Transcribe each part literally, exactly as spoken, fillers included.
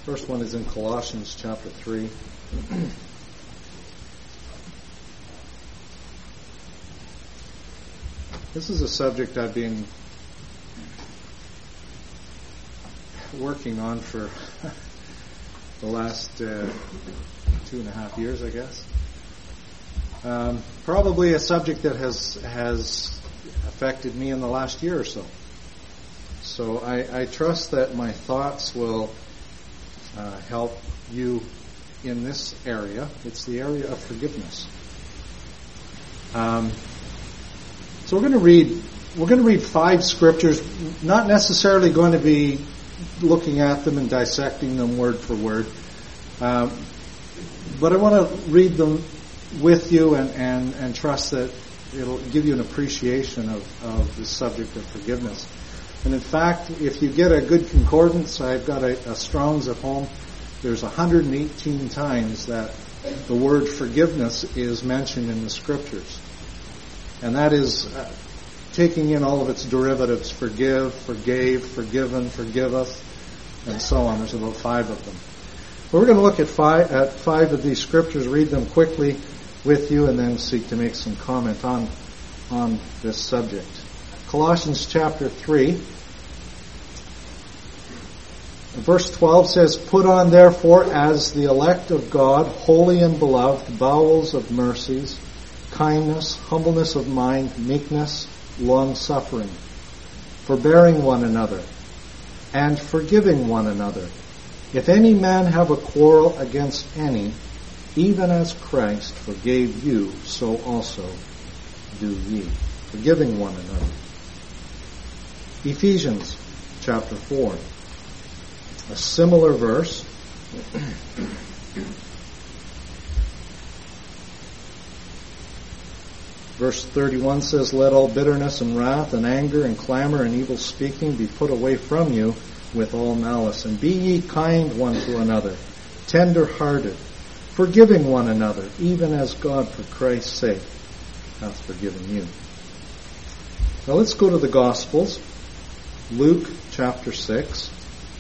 First one is in Colossians chapter three. This is a subject I've been working on for the last uh, two and a half years, I guess. Um, probably a subject that has has affected me in the last year or so. So I, I trust that my thoughts will uh, help you in this area. It's the area of forgiveness. Um, so we're going to read. We're going to read five scriptures. Not necessarily going to be looking at them and dissecting them word for word, um, but I want to read them with you and, and, and trust that it'll give you an appreciation of, of the subject of forgiveness. And in fact, if you get a good concordance, I've got a, a Strong's at home, there's one hundred eighteen times that the word forgiveness is mentioned in the scriptures. And that is uh, taking in all of its derivatives: forgive, forgave, forgiven, forgiveth, and so on. There's about five of them. But we're going to look at five, at five of these scriptures, read them quickly with you, and then seek to make some comment on, on this subject. Colossians chapter three, verse twelve says, "Put on therefore as the elect of God, holy and beloved, bowels of mercies, kindness, humbleness of mind, meekness, long-suffering, forbearing one another, and forgiving one another. If any man have a quarrel against any, even as Christ forgave you, so also do ye." Forgiving one another. Ephesians chapter four, a similar verse. Verse thirty-one says, "Let all bitterness and wrath and anger and clamor and evil speaking be put away from you with all malice. And be ye kind one to another, tender-hearted, forgiving one another, even as God for Christ's sake hath forgiven you." Now let's go to the Gospels. Luke chapter six.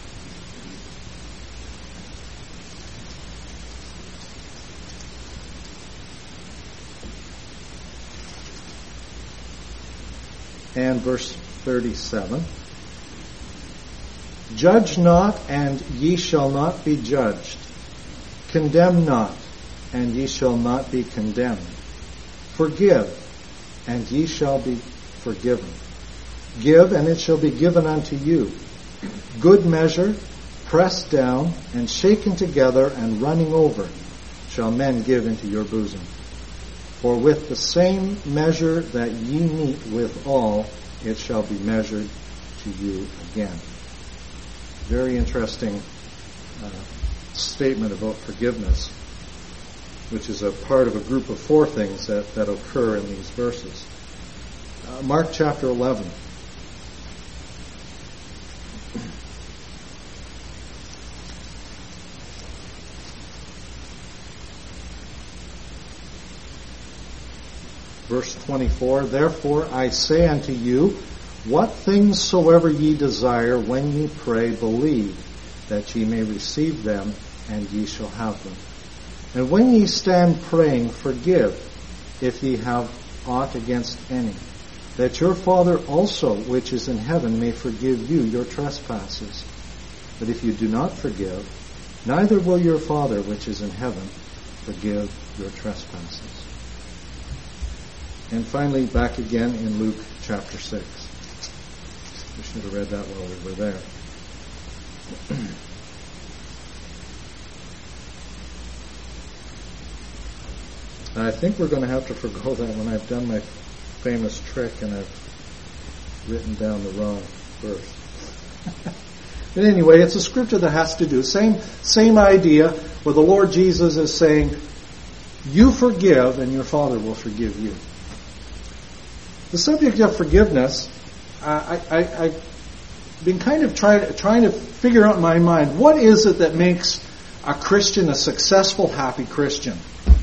And verse thirty-seven. "Judge not, and ye shall not be judged. Condemn not, and ye shall not be condemned. Forgive, and ye shall be forgiven. Give, and it shall be given unto you. Good measure, pressed down, and shaken together, and running over, shall men give into your bosom. For with the same measure that ye meet withal, it shall be measured to you again." Very interesting uh, statement about forgiveness, which is a part of a group of four things that, that occur in these verses. Uh, Mark chapter eleven. Verse twenty-four, "Therefore I say unto you, what things soever ye desire, when ye pray, believe that ye may receive them, and ye shall have them. And when ye stand praying, forgive, if ye have aught against any, that your Father also, which is in heaven, may forgive you your trespasses. But if you do not forgive, neither will your Father, which is in heaven, forgive your trespasses." And finally, back again in Luke chapter six. We should have read that while we were there. I think we're going to have to forgo that when I've done my famous trick and I've written down the wrong verse. But anyway, it's a scripture that has to do. Same, same idea where the Lord Jesus is saying, you forgive and your Father will forgive you. The subject of forgiveness, uh, I, I, I've been kind of trying, trying to figure out in my mind, what is it that makes a Christian a successful, happy Christian?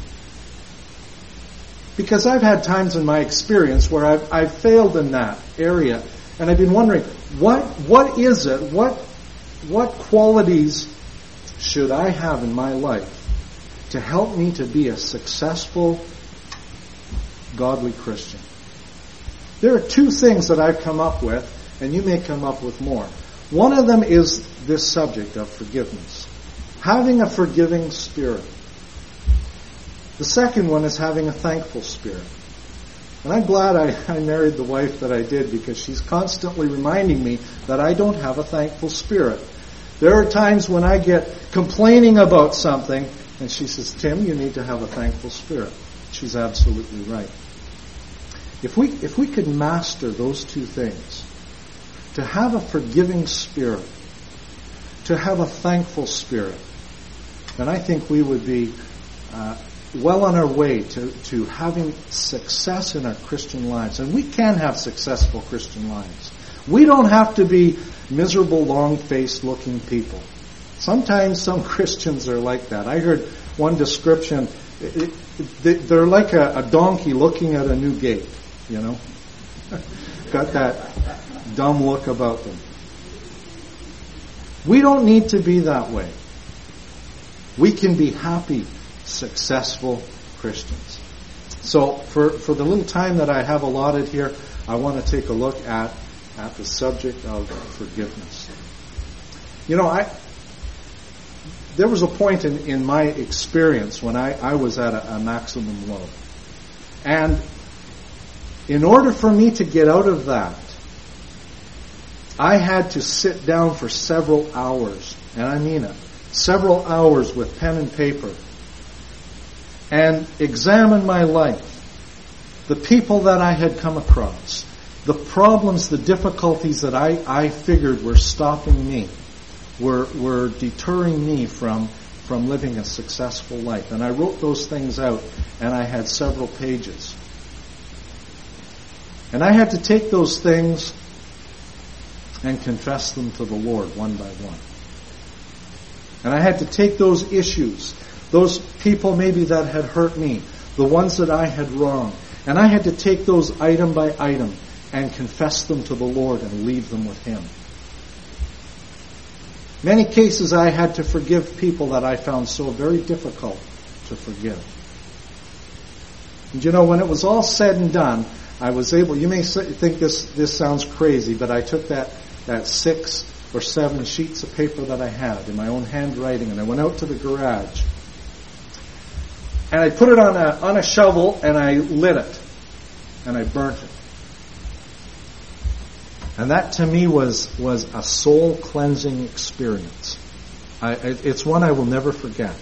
Because I've had times in my experience where I've, I've failed in that area, and I've been wondering, what what is it, what what qualities should I have in my life to help me to be a successful, godly Christian? There are two things that I've come up with, and you may come up with more. One of them is this subject of forgiveness. Having a forgiving spirit. The second one is having a thankful spirit. And I'm glad I, I married the wife that I did, because she's constantly reminding me that I don't have a thankful spirit. There are times when I get complaining about something, and she says, Tim, you need to have a thankful spirit. She's absolutely right. If we, if we could master those two things, to have a forgiving spirit, to have a thankful spirit, then I think we would be uh, well on our way to, to having success in our Christian lives. And we can have successful Christian lives. We don't have to be miserable, long-faced looking people. Sometimes some Christians are like that. I heard one description, it, it, they're like a, a donkey looking at a new gate, you know. Got that dumb look about them. We don't need to be that way. We can be happy, successful Christians. So for, for the little time that I have allotted here, I want to take a look at, at the subject of forgiveness. You know, I there was a point in, in my experience when I, I was at a, a maximum low. And in order for me to get out of that, I had to sit down for several hours, and I mean it, several hours with pen and paper, and examine my life, the people that I had come across, the problems, the difficulties that I, I figured were stopping me, were were deterring me from, from living a successful life. And I wrote those things out, and I had several pages. And I had to take those things and confess them to the Lord one by one. And I had to take those issues, those people maybe that had hurt me, the ones that I had wronged, and I had to take those item by item and confess them to the Lord and leave them with Him. Many cases I had to forgive people that I found so very difficult to forgive. And you know, when it was all said and done, I was able, you may think this, this sounds crazy, but I took that, that six or seven sheets of paper that I had in my own handwriting, and I went out to the garage. And I put it on a, on a shovel, and I lit it. And I burnt it. And that to me was, was a soul cleansing experience. I, it's one I will never forget.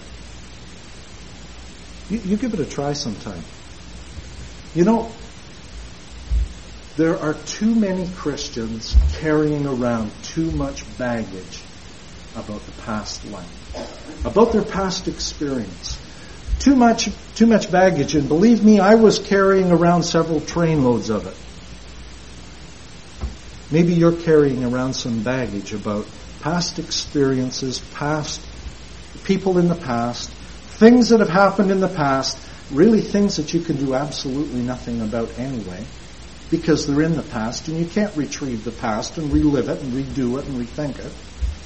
You, you give it a try sometime. You know, there are too many Christians carrying around too much baggage about the past life, about their past experience. Too much, too much baggage, and believe me, I was carrying around several trainloads of it. Maybe you're carrying around some baggage about past experiences, past people in the past, things that have happened in the past, really things that you can do absolutely nothing about anyway, because they're in the past, and you can't retrieve the past and relive it and redo it and rethink it.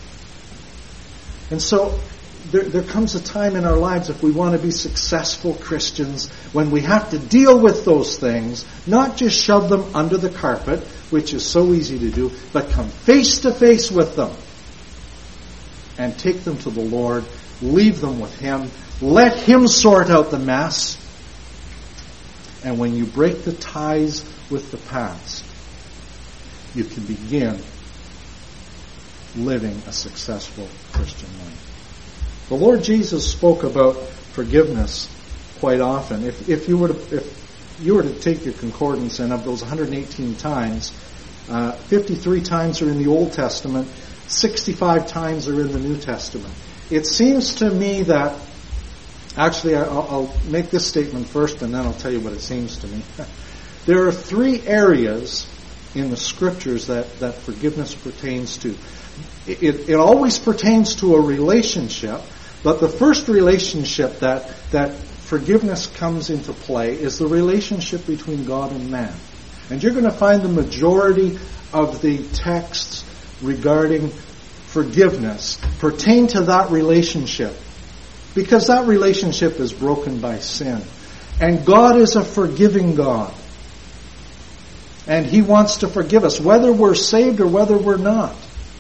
And so there, there comes a time in our lives, if we want to be successful Christians, when we have to deal with those things, not just shove them under the carpet, which is so easy to do, but come face to face with them and take them to the Lord, leave them with Him, let Him sort out the mess. And when you break the ties with the past, you can begin living a successful Christian life. The Lord Jesus spoke about forgiveness quite often. If, if you were to, if you were to take your concordance, and of those one hundred eighteen times, uh, fifty-three times are in the Old Testament, sixty-five times are in the New Testament. It seems to me that, actually I'll, I'll make this statement first, and then I'll tell you what it seems to me. There are three areas in the Scriptures that, that forgiveness pertains to. It, it, it always pertains to a relationship, but the first relationship that, that forgiveness comes into play is the relationship between God and man. And you're going to find the majority of the texts regarding forgiveness pertain to that relationship, because that relationship is broken by sin. And God is a forgiving God. And He wants to forgive us, whether we're saved or whether we're not.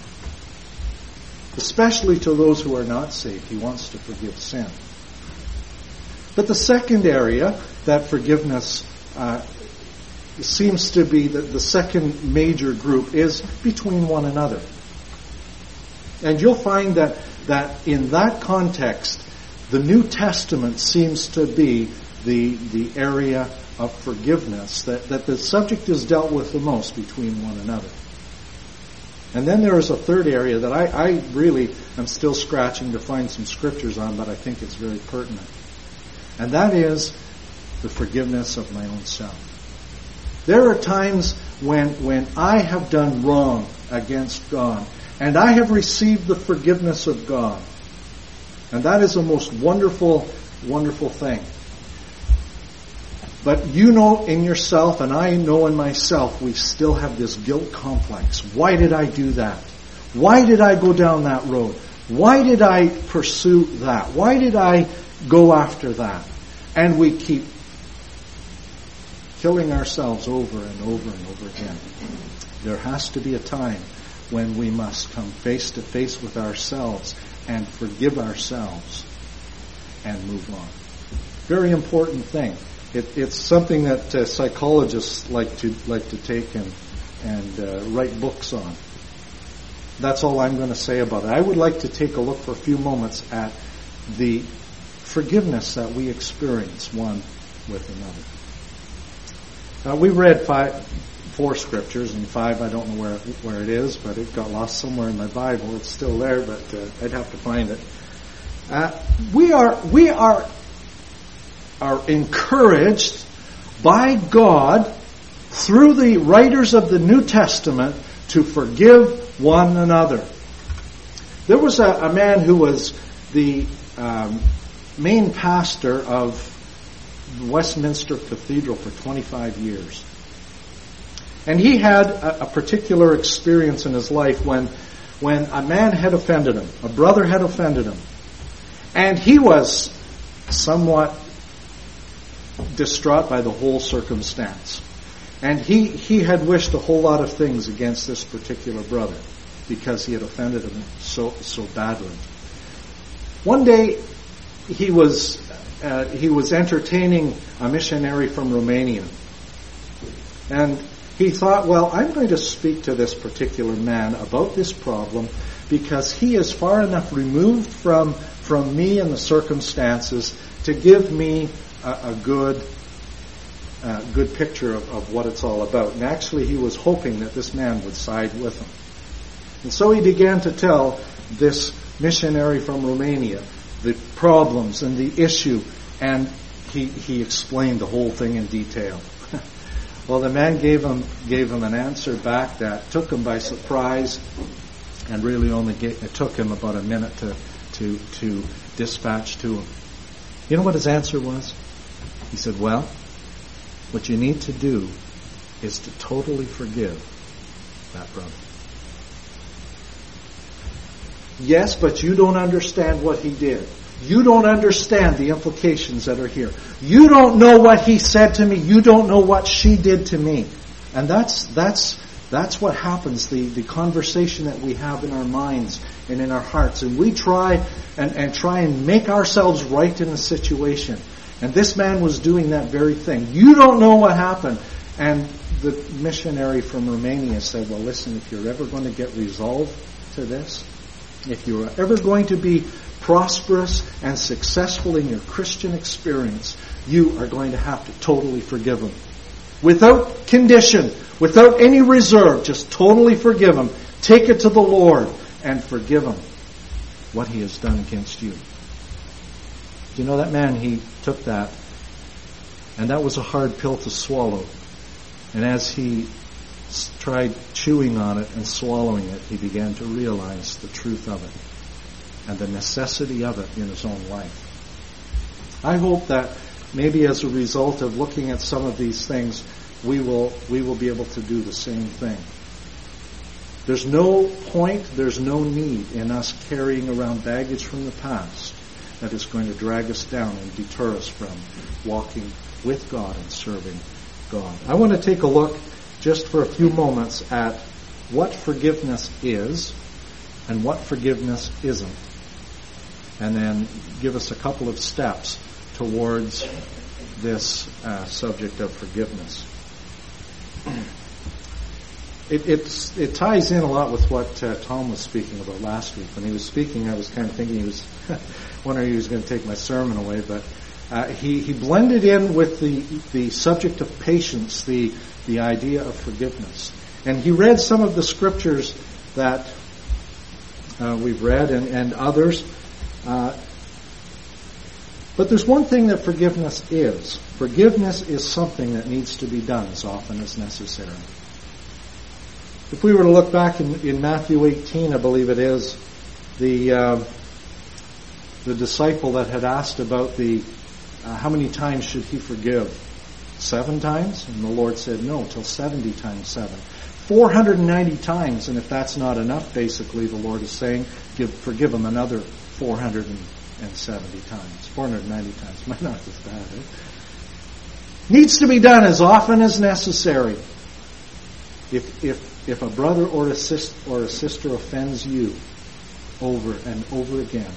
Especially to those who are not saved. He wants to forgive sin. But the second area that forgiveness uh, seems to be, the, the second major group, is between one another. And you'll find that, that in that context, the New Testament seems to be the, the area of forgiveness, that, that the subject is dealt with the most between one another. And then there is a third area that I, I really am still scratching to find some scriptures on, but I think it's very pertinent. And that is the forgiveness of my own self. There are times when, when I have done wrong against God, and I have received the forgiveness of God. And that is a most wonderful, wonderful thing. But you know in yourself, and I know in myself, we still have this guilt complex. Why did I do that? Why did I go down that road? Why did I pursue that? Why did I go after that? And we keep killing ourselves over and over and over again. There has to be a time when we must come face to face with ourselves and forgive ourselves and move on. Very important thing. It, it's something that uh, psychologists like to like to take and and uh, write books on. That's all I'm going to say about it. I would like to take a look for a few moments at the forgiveness that we experience one with another. Uh, we read five, four scriptures, and five I don't know where where it is, but it got lost somewhere in my Bible. It's still there, but uh, I'd have to find it. Uh, we are we are. are encouraged by God through the writers of the New Testament to forgive one another. There was a, a man who was the um, main pastor of Westminster Cathedral for twenty-five years. And he had a, a particular experience in his life when, when a man had offended him, a brother had offended him. And he was somewhat distraught by the whole circumstance. And he, he had wished a whole lot of things against this particular brother because he had offended him so so badly. One day he was uh, he was entertaining a missionary from Romania. And he thought, well, I'm going to speak to this particular man about this problem because he is far enough removed from from me and the circumstances to give me a, a good uh, good picture of, of what it's all about. And actually he was hoping that this man would side with him. And so he began to tell this missionary from Romania the problems and the issue, and he he explained the whole thing in detail. Well, the man gave him gave him an answer back that took him by surprise, and really only gave, it took him about a minute to to to dispatch to him. You know what his answer was? He said, "Well, what you need to do is to totally forgive that brother." Yes, but you don't understand what he did. You don't understand the implications that are here. You don't know what he said to me. You don't know what she did to me. And that's that's that's what happens, the, the conversation that we have in our minds and in our hearts. And we try and, and try and make ourselves right in the situation. And this man was doing that very thing. You don't know what happened. And the missionary from Romania said, well, listen, if you're ever going to get resolved to this, if you're ever going to be prosperous and successful in your Christian experience, you are going to have to totally forgive him. Without condition, without any reserve, just totally forgive him. Take it to the Lord and forgive him what he has done against you. Do you know that man, he took that, and that was a hard pill to swallow. And as he tried chewing on it and swallowing it, he began to realize the truth of it and the necessity of it in his own life. I hope that maybe as a result of looking at some of these things, we will we will be able to do the same thing. There's no point, there's no need in us carrying around baggage from the past that is going to drag us down and deter us from walking with God and serving God. I want to take a look just for a few moments at what forgiveness is and what forgiveness isn't, and then give us a couple of steps towards this uh, subject of forgiveness. It, it's, it ties in a lot with what uh, Tom was speaking about last week. When he was speaking, I was kind of thinking he was wondering if he was going to take my sermon away, but uh, he, he blended in with the the subject of patience, the the idea of forgiveness. And he read some of the scriptures that uh, we've read and, and others. Uh, but there's one thing that forgiveness is. Forgiveness is something that needs to be done as often as necessary. If we were to look back in, in Matthew eighteen, I believe it is, the uh, the disciple that had asked about the uh, how many times should he forgive? Seven times? And the Lord said, no, till seventy times seven. four hundred ninety times, and if that's not enough, basically, the Lord is saying, give, forgive him another four hundred seventy times. four hundred ninety times. Might not as bad, eh? Needs to be done as often as necessary. If if if a brother or a sister or a sister offends you over and over again,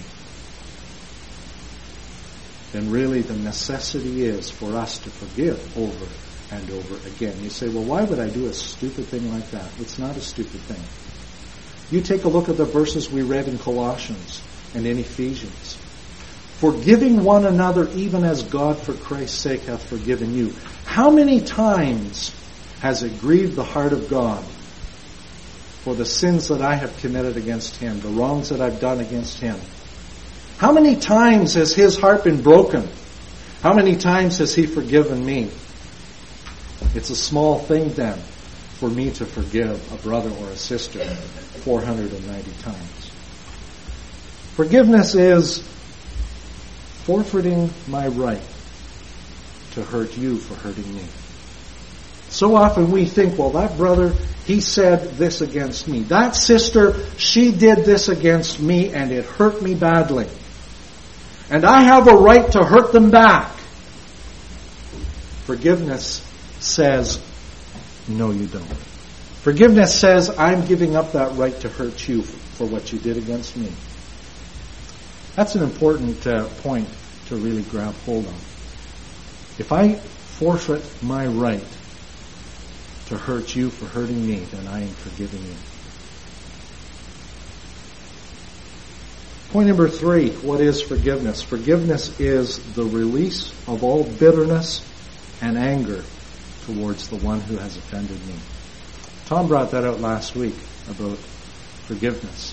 then really the necessity is for us to forgive over and over again. You say, well, why would I do a stupid thing like that? It's not a stupid thing. You take a look at the verses we read in Colossians and in Ephesians. Forgiving one another even as God for Christ's sake hath forgiven you. How many times has it grieved the heart of God for the sins that I have committed against Him, the wrongs that I've done against Him? How many times has His heart been broken? How many times has He forgiven me? It's a small thing then for me to forgive a brother or a sister four hundred ninety times. Forgiveness is forfeiting my right to hurt you for hurting me. So often we think, well, that brother, he said this against me. That sister, she did this against me and it hurt me badly. And I have a right to hurt them back. Forgiveness says, no, you don't. Forgiveness says, I'm giving up that right to hurt you for what you did against me. That's an important uh, point to really grab hold of. If I forfeit my right to hurt you for hurting me, then I am forgiving you. Point number three, what is forgiveness? Forgiveness is the release of all bitterness and anger towards the one who has offended me. Tom brought that out last week about forgiveness.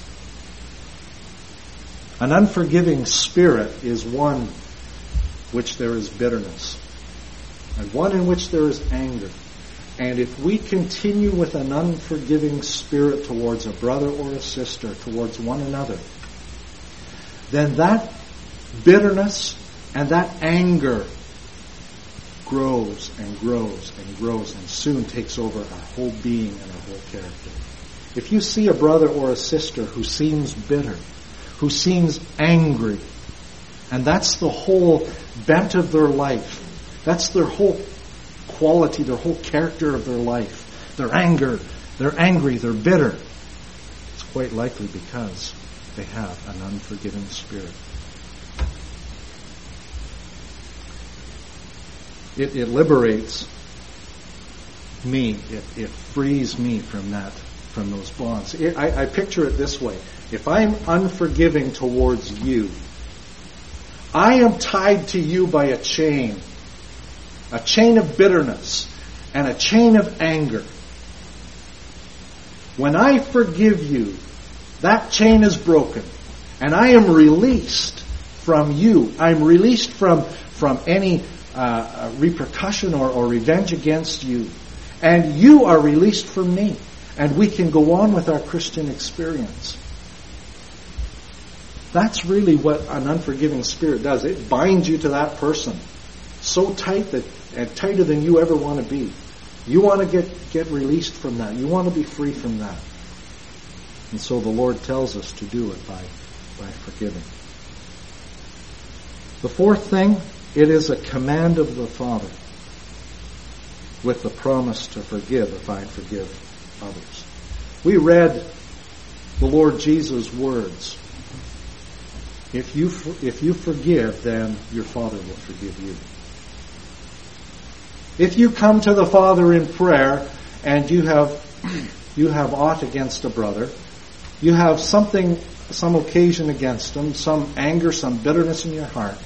An unforgiving spirit is one which there is bitterness, and one in which there is anger. And if we continue with an unforgiving spirit towards a brother or a sister, towards one another, then that bitterness and that anger grows and grows and grows and soon takes over our whole being and our whole character. If you see a brother or a sister who seems bitter, who seems angry, and that's the whole bent of their life, that's their whole quality, their whole character of their life, their anger, they're angry, they're bitter, it's quite likely because they have an unforgiving spirit. It, it liberates me. It, it frees me from that, from those bonds. It, I, I picture it this way. If I'm unforgiving towards you, I am tied to you by a chain. A chain of bitterness and a chain of anger. When I forgive you, that chain is broken, and I am released from you. I'm released from, from any uh, repercussion or, or revenge against you. And you are released from me. And we can go on with our Christian experience. That's really what an unforgiving spirit does. It binds you to that person so tight that, and tighter than you ever want to be. You want to get, get released from that. You want to be free from that. And so the Lord tells us to do it by, by forgiving. The fourth thing, it is a command of the Father with the promise to forgive if I forgive others. We read the Lord Jesus' words. If you, if you forgive, then your Father will forgive you. If you come to the Father in prayer and you have you have aught against a brother, you have something, some occasion against him, some anger, some bitterness in your heart,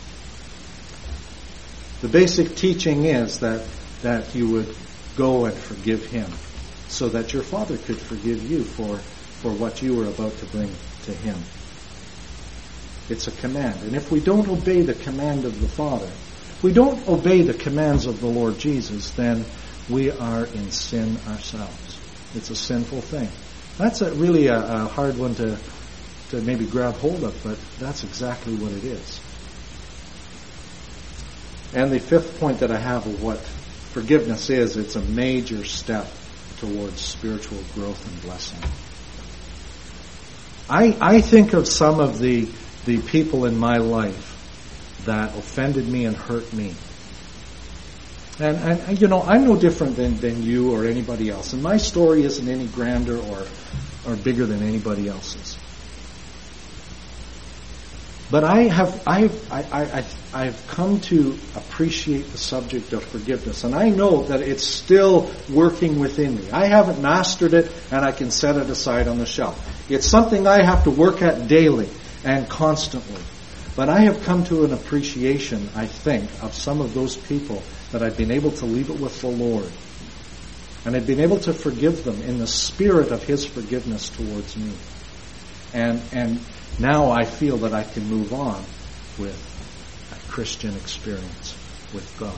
the basic teaching is that, that you would go and forgive him so that your Father could forgive you for, for what you were about to bring to him. It's a command. And if we don't obey the command of the Father, if we don't obey the commands of the Lord Jesus, then we are in sin ourselves. It's a sinful thing. That's a, really a, a hard one to, to maybe grab hold of, but that's exactly what it is. And the fifth point that I have of what forgiveness is, it's a major step towards spiritual growth and blessing. I, I think of some of the, the people in my life that offended me and hurt me. And, and you know, I'm no different than, than you or anybody else. And my story isn't any grander or, or bigger than anybody else's. But I have, I have, I, I, I have come to appreciate the subject of forgiveness. And I know that it's still working within me. I haven't mastered it and I can set it aside on the shelf. It's something I have to work at daily and constantly. But I have come to an appreciation, I think, of some of those people that I've been able to leave it with the Lord. And I've been able to forgive them in the spirit of His forgiveness towards me. And, and now I feel that I can move on with a Christian experience with God.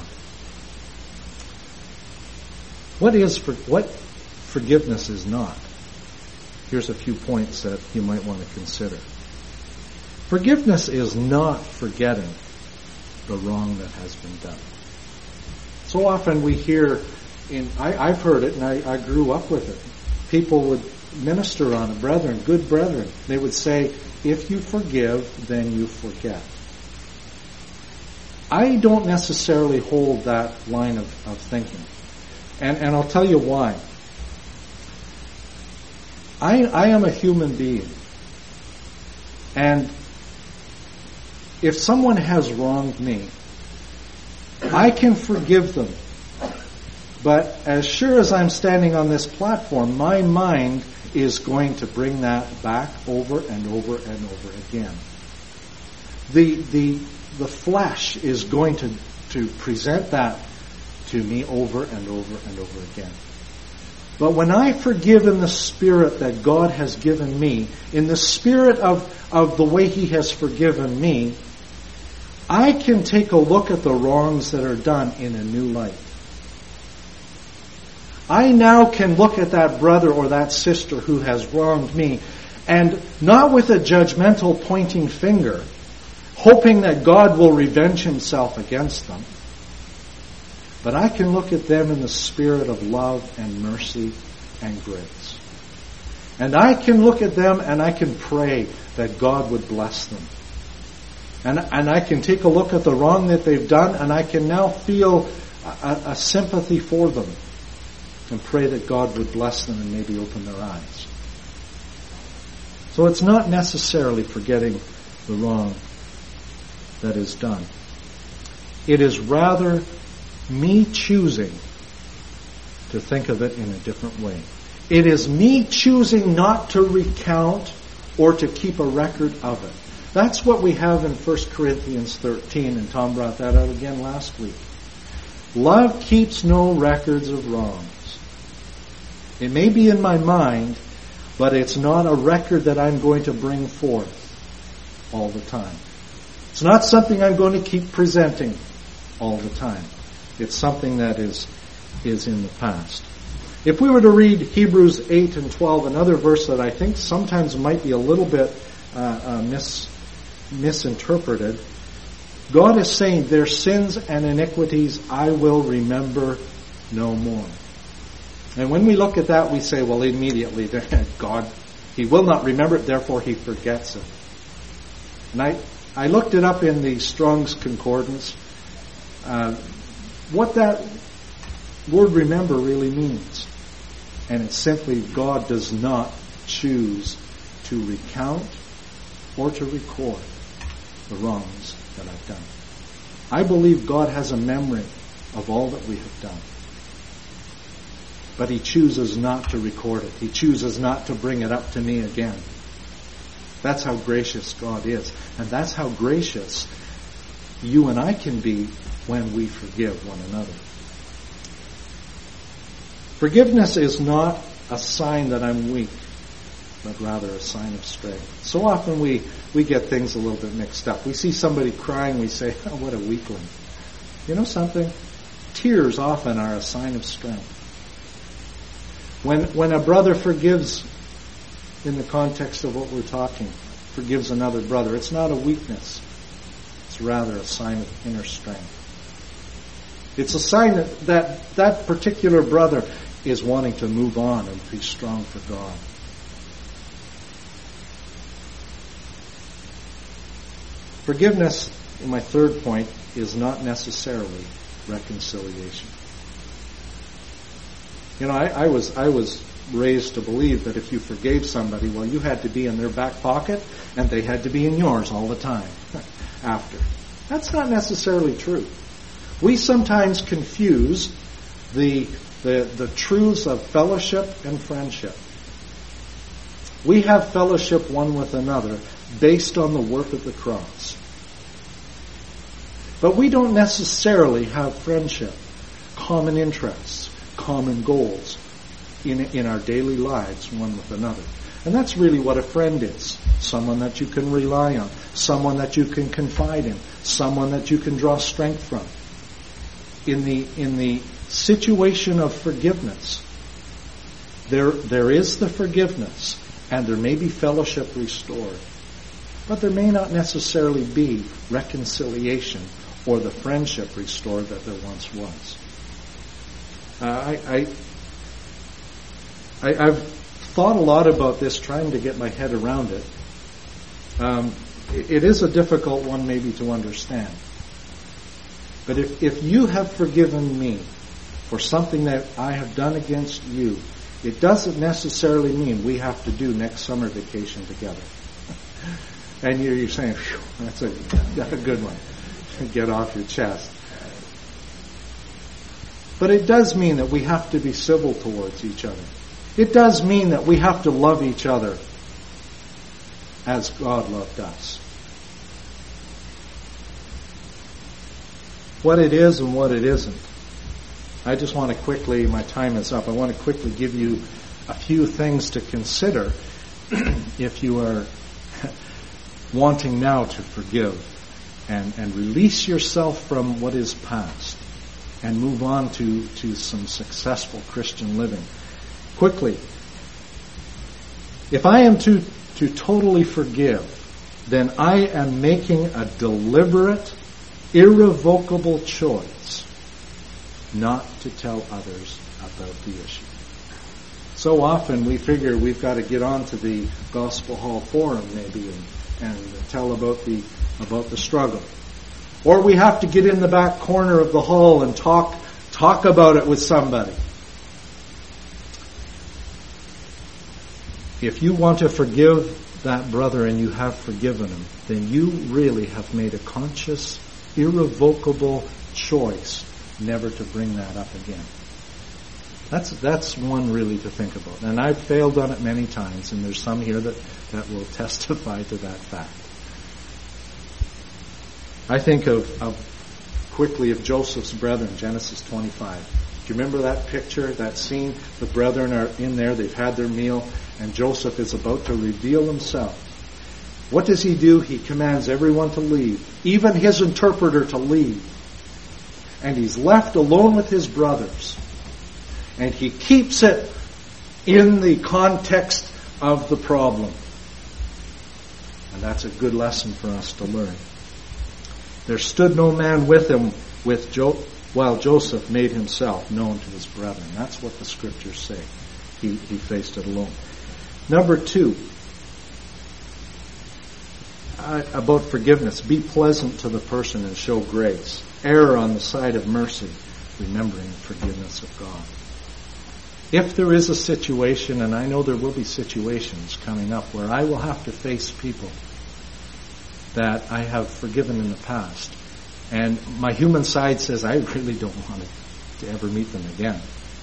What is for, what forgiveness is not? Here's a few points that you might want to consider. Forgiveness is not forgetting the wrong that has been done. So often we hear, in I, I've heard it and I, I grew up with it, people would minister on it, brethren, good brethren. They would say, if you forgive, then you forget. I don't necessarily hold that line of, of thinking. And, and I'll tell you why. I, I am a human being. And if someone has wronged me, I can forgive them. But as sure as I'm standing on this platform, my mind is going to bring that back over and over and over again. The the the flesh is going to, to present that to me over and over and over again. But when I forgive in the spirit that God has given me, in the spirit of, of the way He has forgiven me, I can take a look at the wrongs that are done in a new light. I now can look at that brother or that sister who has wronged me, and not with a judgmental pointing finger, hoping that God will revenge Himself against them, but I can look at them in the spirit of love and mercy and grace. And I can look at them and I can pray that God would bless them. And, and I can take a look at the wrong that they've done, and I can now feel a, a sympathy for them and pray that God would bless them and maybe open their eyes. So it's not necessarily forgetting the wrong that is done. It is rather me choosing to think of it in a different way. It is me choosing not to recount or to keep a record of it. That's what we have in First Corinthians thirteen, and Tom brought that out again last week. Love keeps no records of wrongs. It may be in my mind, but it's not a record that I'm going to bring forth all the time. It's not something I'm going to keep presenting all the time. It's something that is, is in the past. If we were to read Hebrews eight and twelve, another verse that I think sometimes might be a little bit uh, uh, mis, misinterpreted, God is saying, their sins and iniquities I will remember no more. And when we look at that, we say, well, immediately, God, He will not remember it, therefore he forgets it. And I, I looked it up in the Strong's Concordance. Uh, what that word remember really means. And it's simply God does not choose to recount or to record the wrongs that I've done. I believe God has a memory of all that we have done. But he chooses not to record it. He chooses not to bring it up to me again. That's how gracious God is. And that's how gracious you and I can be when we forgive one another. Forgiveness is not a sign that I'm weak, but rather a sign of strength. So often we, we get things a little bit mixed up. We see somebody crying, we say, oh, what a weakling. You know something? Tears often are a sign of strength. When when a brother forgives, in the context of what we're talking, forgives another brother, it's not a weakness. It's rather a sign of inner strength. It's a sign that that, that particular brother is wanting to move on and be strong for God. Forgiveness, in my third point, is not necessarily reconciliation. You know, I, I was I was raised to believe that if you forgave somebody, well, you had to be in their back pocket and they had to be in yours all the time after. That's not necessarily true. We sometimes confuse the the the truths of fellowship and friendship. We have fellowship one with another based on the work of the cross. But we don't necessarily have friendship, common interests, common goals in in our daily lives one with another. And that's really what a friend is. Someone that you can rely on, someone that you can confide in, someone that you can draw strength from. In the in the situation of forgiveness, there there is the forgiveness and there may be fellowship restored. But there may not necessarily be reconciliation or the friendship restored that there once was. Uh, I, I, I, I've thought a lot about this, trying to get my head around it. Um, it, it is a difficult one maybe to understand. But if, if you have forgiven me for something that I have done against you, it doesn't necessarily mean we have to do next summer vacation together. And you're, you're saying, phew, that's a, that's a good one. Get off your chest. But it does mean that we have to be civil towards each other. It does mean that we have to love each other as God loved us. What it is and what it isn't. I just want to quickly, my time is up, I want to quickly give you a few things to consider if you are wanting now to forgive and, and release yourself from what is past and move on to, to some successful Christian living. Quickly, if I am to, to totally forgive, then I am making a deliberate, irrevocable choice not to tell others about the issue. So often we figure we've got to get onto the Gospel Hall Forum maybe and, and tell about the about the struggle. Or we have to get in the back corner of the hall and talk talk about it with somebody. If you want to forgive that brother and you have forgiven him, then you really have made a conscious, irrevocable choice never to bring that up again. That's that's one really to think about. And I've failed on it many times, and there's some here that, that will testify to that fact. I think of, of quickly of Joseph's brethren, Genesis twenty-five. Do you remember that picture, that scene? The brethren are in there, they've had their meal, and Joseph is about to reveal himself. What does he do? He commands everyone to leave, even his interpreter to leave. And he's left alone with his brothers. And he keeps it in the context of the problem. And that's a good lesson for us to learn. There stood no man with him with jo- while Joseph made himself known to his brethren. That's what the scriptures say. He, he faced it alone. Number two, uh, about forgiveness. Be pleasant to the person and show grace. Err on the side of mercy, remembering the forgiveness of God. If there is a situation, and I know there will be situations coming up where I will have to face people that I have forgiven in the past, and my human side says I really don't want to ever meet them again.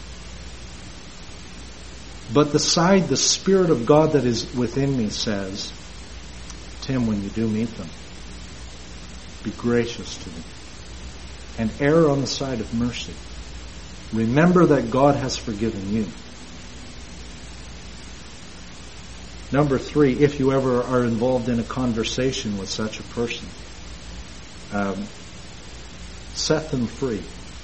But the side, the Spirit of God that is within me says, Tim, when you do meet them, be gracious to them and err on the side of mercy. Remember that God has forgiven you. Number three, if you ever are involved in a conversation with such a person, um, set them free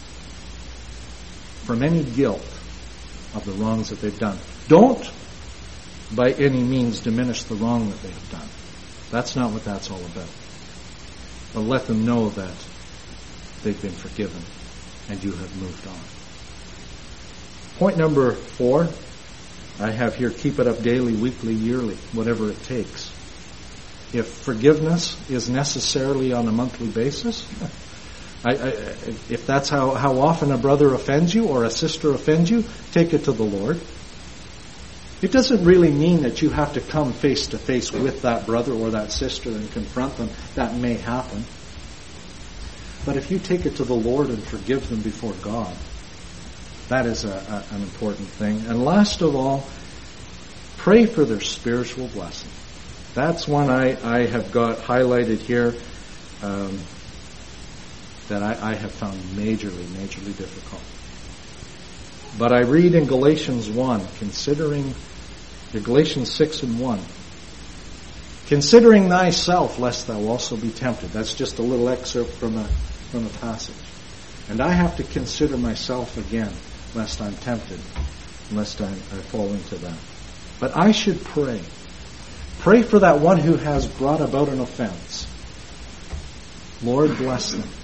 from any guilt of the wrongs that they've done. Don't, by any means, diminish the wrong that they have done. That's not what that's all about. But let them know that they've been forgiven and you have moved on. Point number four, I have here, keep it up daily, weekly, yearly, whatever it takes. If forgiveness is necessarily on a monthly basis, I, I, if that's how, how often a brother offends you or a sister offends you, take it to the Lord. It doesn't really mean that you have to come face to face with that brother or that sister and confront them. That may happen. But if you take it to the Lord and forgive them before God, that is a, a, an important thing. And last of all, pray for their spiritual blessing. That's one I, I have got highlighted here um, that I, I have found majorly, majorly difficult. But I read in Galatians one, considering, Galatians six and one, considering thyself, lest thou also be tempted. That's just a little excerpt from a, from a passage. And I have to consider myself again, lest I'm tempted, lest I, I fall into that. But I should pray. Pray for that one who has brought about an offense. Lord, bless them.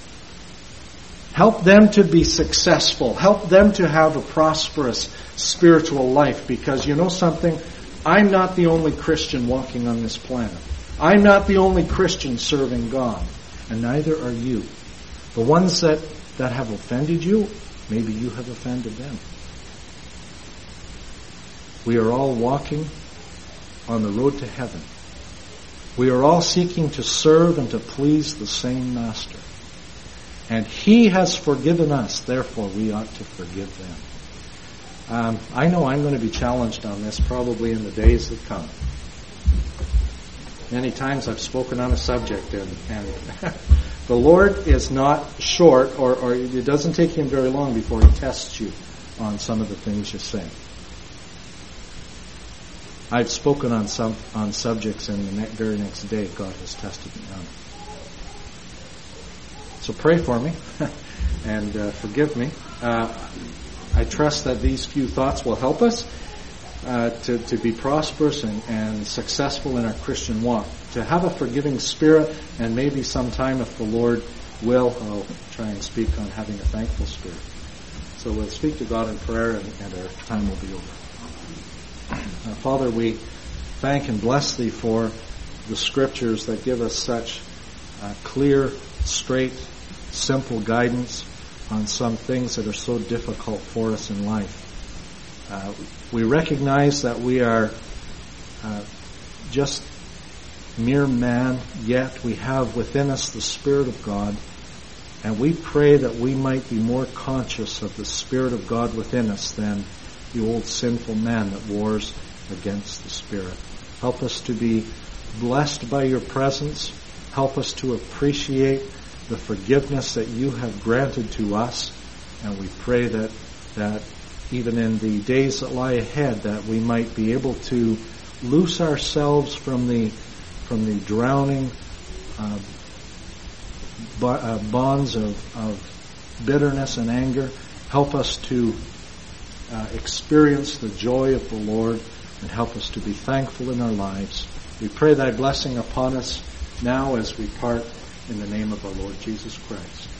Help them to be successful. Help them to have a prosperous spiritual life. Because you know something? I'm not the only Christian walking on this planet. I'm not the only Christian serving God. And neither are you. The ones that, that have offended you, maybe you have offended them. We are all walking on the road to heaven. We are all seeking to serve and to please the same Master. And He has forgiven us, therefore we ought to forgive them. Um, I know I'm going to be challenged on this probably in the days that come. Many times I've spoken on a subject and, and the Lord is not short, or, or it doesn't take Him very long before He tests you on some of the things you say. I've spoken on some on subjects, and the ne- very next day God has tested me on it. So pray for me and uh, forgive me. Uh, I trust that these few thoughts will help us uh, to, to be prosperous and, and successful in our Christian walk. To have a forgiving spirit, and maybe sometime, if the Lord will, I'll try and speak on having a thankful spirit. So we'll speak to God in prayer, and, and our time will be over. Uh, Father, we thank and bless Thee for the Scriptures that give us such uh, clear, straight, simple guidance on some things that are so difficult for us in life. Uh, we recognize that we are uh, just mere man, yet we have within us the Spirit of God, and we pray that we might be more conscious of the Spirit of God within us than the old sinful man that wars against the Spirit. Help us to be blessed by Your presence. Help us to appreciate the forgiveness that You have granted to us. And we pray that, that even in the days that lie ahead, that we might be able to loose ourselves from the, from the drowning uh, b- uh, bonds of, of bitterness and anger. Help us to Uh, experience the joy of the Lord, and help us to be thankful in our lives. We pray Thy blessing upon us now as we part in the name of our Lord Jesus Christ.